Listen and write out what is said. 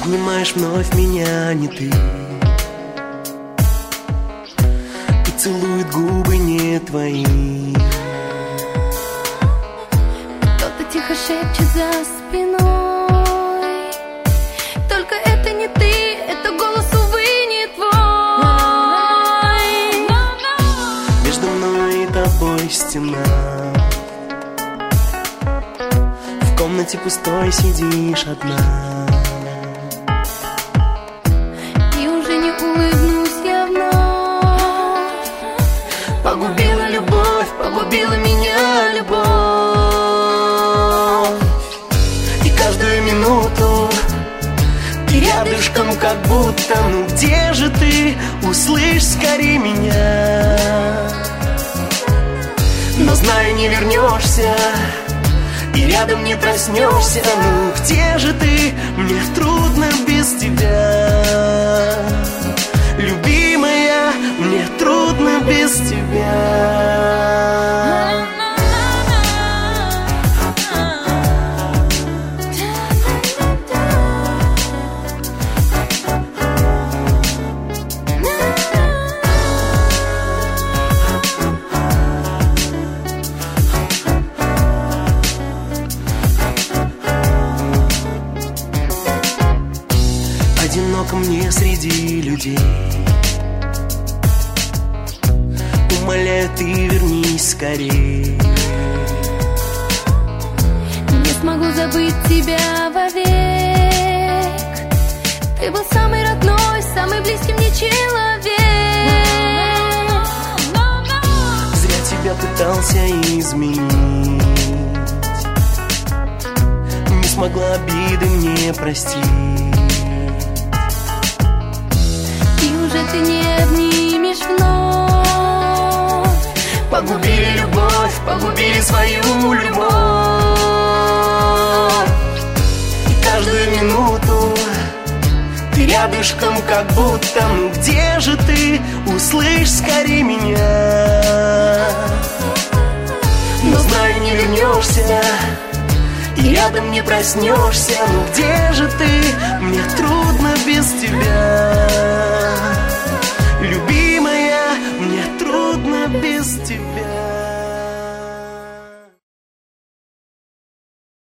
Обнимаешь вновь меня, не ты, и целует губы не твои. Кто-то тихо шепчет за спиной: только это не ты, это голос, увы, не твой. Между мной и тобой стена, в комнате пустой сидишь одна. И уже не улыбнусь я вновь. Погубила любовь, погубила меня любовь. И каждую минуту ты рядышком, как будто, ну где же ты? Услышь скорее меня. Но знаю, не вернешься, и рядом не проснешься. Ну где же ты? Мне трудно без тебя, любимая, мне трудно без тебя. Одиноко мне среди людей, умоляю, ты вернись скорей. Не смогу забыть тебя вовек. Ты был самый родной, самый близкий мне человек. Зря тебя пытался изменить, не смогла обиды мне простить. Ты не обнимешь вновь. Погубили любовь, погубили свою любовь. И каждую минуту ты рядышком, как будто, ну где же ты? Услышь скорее меня. Но знаю, не вернешься, и рядом не проснешься. Ну где же ты? Мне трудно без тебя.